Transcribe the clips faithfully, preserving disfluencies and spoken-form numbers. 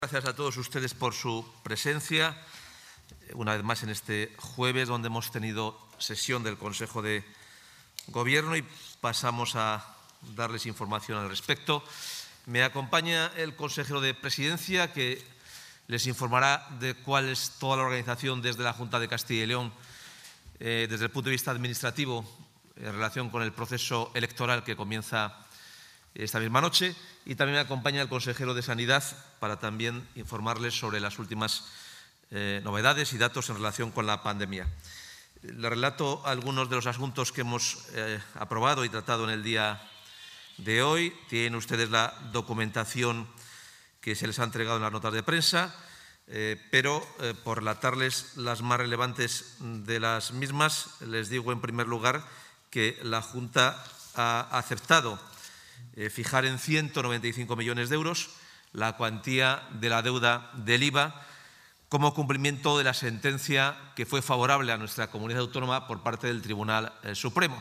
Gracias a todos ustedes por su presencia, una vez más en este jueves, donde hemos tenido sesión del Consejo de Gobierno y pasamos a darles información al respecto. Me acompaña el consejero de Presidencia, que les informará de cuál es toda la organización desde la Junta de Castilla y León, eh, desde el punto de vista administrativo, en relación con el proceso electoral que comienza esta misma noche, y también me acompaña el consejero de Sanidad para también informarles sobre las últimas eh, novedades y datos en relación con la pandemia. Les relato algunos de los asuntos que hemos eh, aprobado y tratado en el día de hoy. Tienen ustedes la documentación que se les ha entregado en las notas de prensa, eh, pero eh, por relatarles las más relevantes de las mismas, les digo en primer lugar que la Junta ha aceptado Eh, fijar en ciento noventa y cinco millones de euros la cuantía de la deuda del I V A como cumplimiento de la sentencia que fue favorable a nuestra comunidad autónoma por parte del Tribunal eh, Supremo.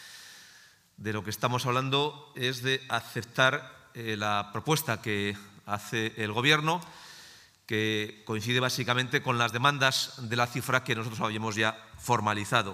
De lo que estamos hablando es de aceptar eh, la propuesta que hace el Gobierno, que coincide básicamente con las demandas de la cifra que nosotros habíamos ya formalizado.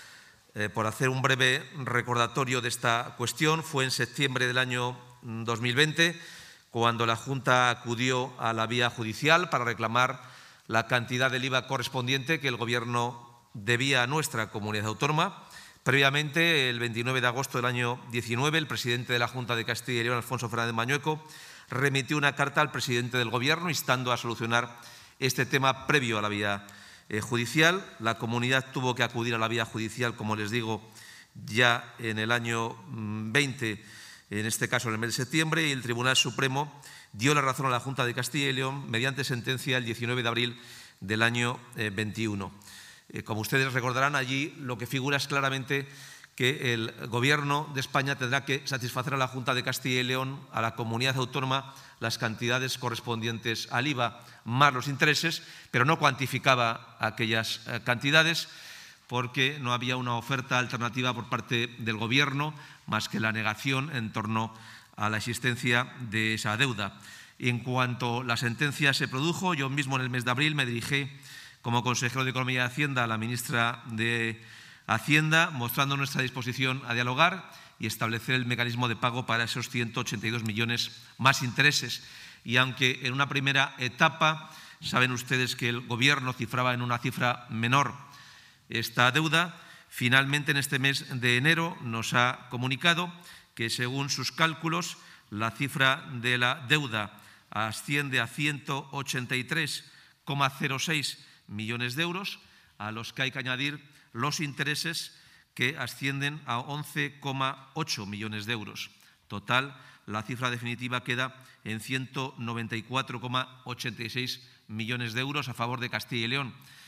Eh, por hacer un breve recordatorio de esta cuestión, fue en septiembre del año dos mil veinte cuando la Junta acudió a la vía judicial para reclamar la cantidad del I V A correspondiente que el Gobierno debía a nuestra comunidad autónoma. Previamente, el veintinueve de agosto del año diecinueve, el presidente de la Junta de Castilla y León, Alfonso Fernández Mañueco, remitió una carta al presidente del Gobierno instando a solucionar este tema previo a la vía Eh, judicial. La comunidad tuvo que acudir a la vía judicial, como les digo, ya en el año veinte, en este caso en el mes de septiembre, y el Tribunal Supremo dio la razón a la Junta de Castilla y León mediante sentencia el diecinueve de abril del año eh, veintiuno. Eh, como ustedes recordarán, allí lo que figura es claramente que el Gobierno de España tendrá que satisfacer a la Junta de Castilla y León, a la comunidad autónoma, las cantidades correspondientes al I V A más los intereses, pero no cuantificaba aquellas cantidades porque no había una oferta alternativa por parte del Gobierno más que la negación en torno a la existencia de esa deuda. Y en cuanto la sentencia se produjo, yo mismo en el mes de abril me dirigí como consejero de Economía y Hacienda a la ministra de Hacienda, mostrando nuestra disposición a dialogar y establecer el mecanismo de pago para esos ciento ochenta y dos millones más intereses. Y aunque en una primera etapa saben ustedes que el Gobierno cifraba en una cifra menor esta deuda, finalmente en este mes de enero nos ha comunicado que, según sus cálculos, la cifra de la deuda asciende a ciento ochenta y tres coma cero seis millones de euros, a los que hay que añadir los intereses, que ascienden a once coma ocho millones de euros. Total, la cifra definitiva queda en ciento noventa y cuatro coma ochenta y seis millones de euros a favor de Castilla y León.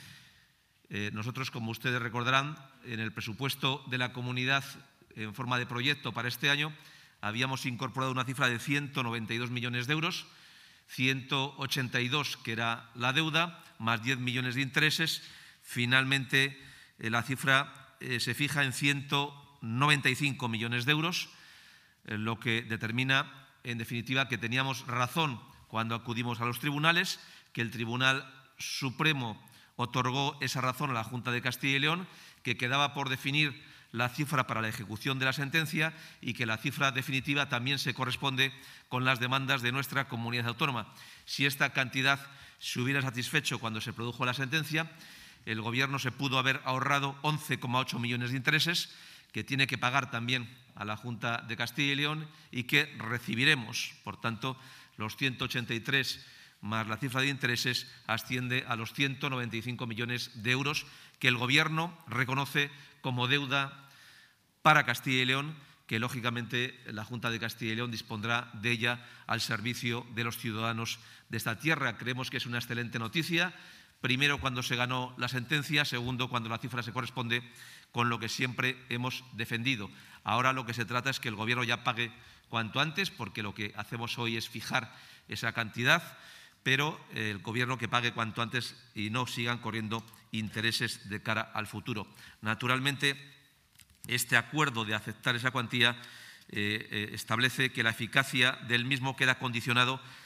Eh, nosotros, como ustedes recordarán, en el presupuesto de la comunidad en forma de proyecto para este año habíamos incorporado una cifra de ciento noventa y dos millones de euros, ciento ochenta y dos que era la deuda, más diez millones de intereses. Finalmente, eh, la cifra eh, se fija en ciento noventa y cinco millones de euros, eh, lo que determina, en definitiva, que teníamos razón cuando acudimos a los tribunales, que el Tribunal Supremo otorgó esa razón a la Junta de Castilla y León, que quedaba por definir la cifra para la ejecución de la sentencia y que la cifra definitiva también se corresponde con las demandas de nuestra comunidad autónoma. Si esta cantidad se hubiera satisfecho cuando se produjo la sentencia, el Gobierno se pudo haber ahorrado once coma ocho millones de intereses que tiene que pagar también a la Junta de Castilla y León y que recibiremos. Por tanto, los ciento ochenta y tres más la cifra de intereses asciende a los ciento noventa y cinco millones de euros que el Gobierno reconoce como deuda para Castilla y León, que lógicamente la Junta de Castilla y León dispondrá de ella al servicio de los ciudadanos de esta tierra. Creemos que es una excelente noticia. Primero, cuando se ganó la sentencia. Segundo, cuando la cifra se corresponde con lo que siempre hemos defendido. Ahora lo que se trata es que el Gobierno ya pague cuanto antes, porque lo que hacemos hoy es fijar esa cantidad, pero el Gobierno que pague cuanto antes y no sigan corriendo intereses de cara al futuro. Naturalmente, este acuerdo de aceptar esa cuantía eh, eh, establece que la eficacia del mismo queda condicionado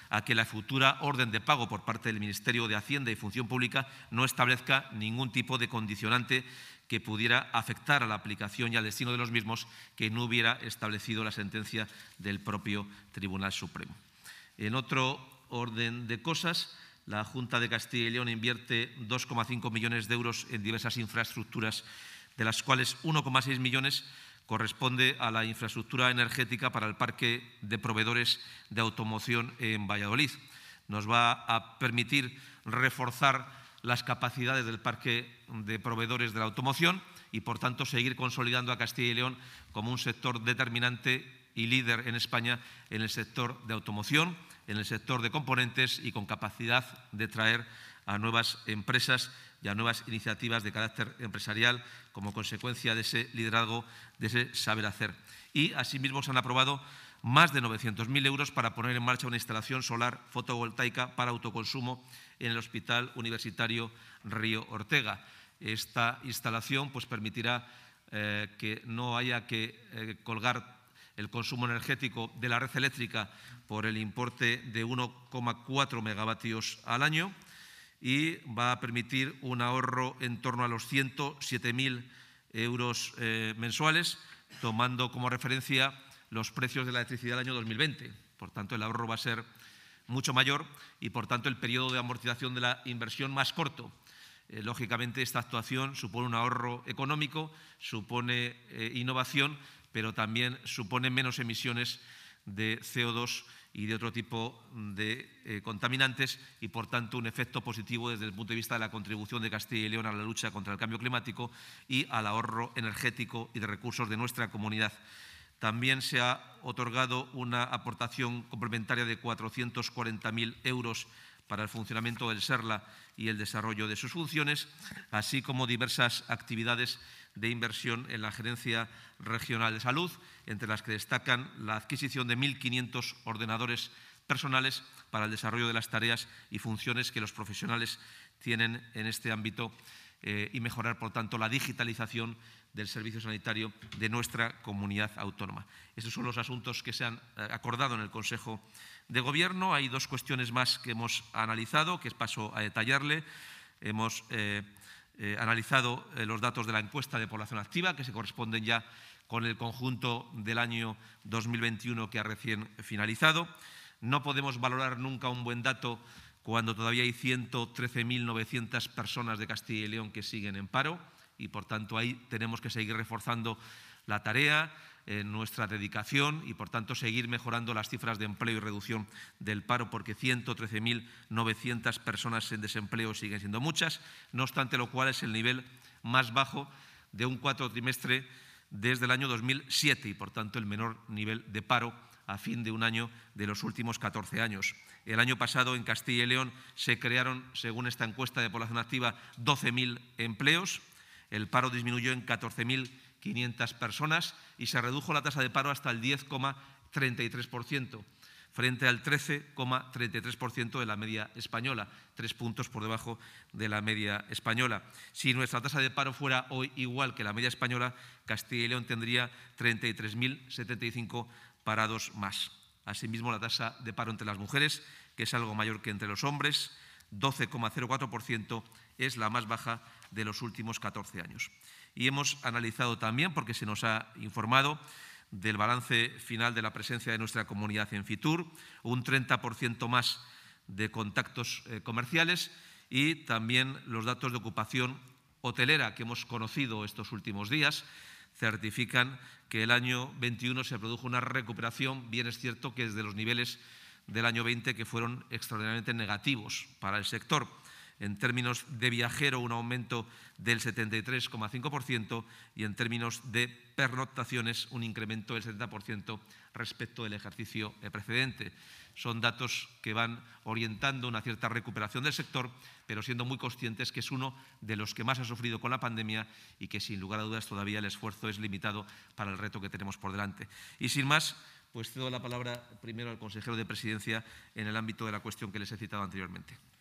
a que la futura orden de pago por parte del Ministerio de Hacienda y Función Pública no establezca ningún tipo de condicionante que pudiera afectar a la aplicación y al destino de los mismos que no hubiera establecido la sentencia del propio Tribunal Supremo. En otro orden de cosas, la Junta de Castilla y León invierte dos coma cinco millones de euros en diversas infraestructuras, de las cuales uno coma seis millones corresponde a la infraestructura energética para el parque de proveedores de automoción en Valladolid. Nos va a permitir reforzar las capacidades del parque de proveedores de la automoción y, por tanto, seguir consolidando a Castilla y León como un sector determinante y líder en España en el sector de automoción, en el sector de componentes y con capacidad de traer a nuevas empresas y a nuevas iniciativas de carácter empresarial como consecuencia de ese liderazgo, de ese saber hacer. Y, asimismo, se han aprobado más de novecientos mil euros para poner en marcha una instalación solar fotovoltaica para autoconsumo en el Hospital Universitario Río Ortega. Esta instalación pues, permitirá eh, que no haya que eh, colgar el consumo energético de la red eléctrica por el importe de uno coma cuatro megavatios al año y va a permitir un ahorro en torno a los ciento siete mil euros eh, mensuales, tomando como referencia los precios de la electricidad del año dos mil veinte. Por tanto, el ahorro va a ser mucho mayor y, por tanto, el periodo de amortización de la inversión más corto. Eh, lógicamente, esta actuación supone un ahorro económico, supone eh, innovación, pero también supone menos emisiones de C O dos y de otro tipo de eh, contaminantes y, por tanto, un efecto positivo desde el punto de vista de la contribución de Castilla y León a la lucha contra el cambio climático y al ahorro energético y de recursos de nuestra comunidad. También se ha otorgado una aportación complementaria de cuatrocientos cuarenta mil euros para el funcionamiento del SERLA y el desarrollo de sus funciones, así como diversas actividades de inversión en la Gerencia Regional de Salud, entre las que destacan la adquisición de mil quinientos ordenadores personales para el desarrollo de las tareas y funciones que los profesionales tienen en este ámbito eh, y mejorar, por tanto, la digitalización del servicio sanitario de nuestra comunidad autónoma. Estos son los asuntos que se han acordado en el Consejo de Gobierno. Hay dos cuestiones más que hemos analizado, que paso a detallarle. Hemos eh, eh, analizado eh, los datos de la encuesta de población activa, que se corresponden ya con el conjunto del año dos mil veintiuno que ha recién finalizado. No podemos valorar nunca un buen dato cuando todavía hay ciento trece mil novecientas personas de Castilla y León que siguen en paro. Y, por tanto, ahí tenemos que seguir reforzando la tarea, eh, nuestra dedicación y, por tanto, seguir mejorando las cifras de empleo y reducción del paro, porque ciento trece mil novecientas personas en desempleo siguen siendo muchas, no obstante lo cual es el nivel más bajo de un cuatro trimestre desde el año dos mil siete y, por tanto, el menor nivel de paro a fin de un año de los últimos catorce años. El año pasado en Castilla y León se crearon, según esta encuesta de población activa, doce mil empleos. El paro disminuyó en catorce mil quinientas personas y se redujo la tasa de paro hasta el diez coma treinta y tres por ciento, frente al trece coma treinta y tres por ciento de la media española, tres puntos por debajo de la media española. Si nuestra tasa de paro fuera hoy igual que la media española, Castilla y León tendría treinta y tres mil setenta y cinco parados más. Asimismo, la tasa de paro entre las mujeres, que es algo mayor que entre los hombres, doce coma cero cuatro por ciento, es la más baja de los últimos catorce años. Y hemos analizado también, porque se nos ha informado, del balance final de la presencia de nuestra comunidad en Fitur, un treinta por ciento más de contactos eh, comerciales y también los datos de ocupación hotelera que hemos conocido estos últimos días certifican que el año veintiuno se produjo una recuperación, bien es cierto que desde los niveles del año veinte que fueron extraordinariamente negativos para el sector. En términos de viajero, un aumento del setenta y tres coma cinco por ciento y en términos de pernoctaciones, un incremento del setenta por ciento respecto del ejercicio precedente. Son datos que van orientando una cierta recuperación del sector, pero siendo muy conscientes que es uno de los que más ha sufrido con la pandemia y que, sin lugar a dudas, todavía el esfuerzo es limitado para el reto que tenemos por delante. Y sin más, pues cedo la palabra primero al consejero de Presidencia en el ámbito de la cuestión que les he citado anteriormente.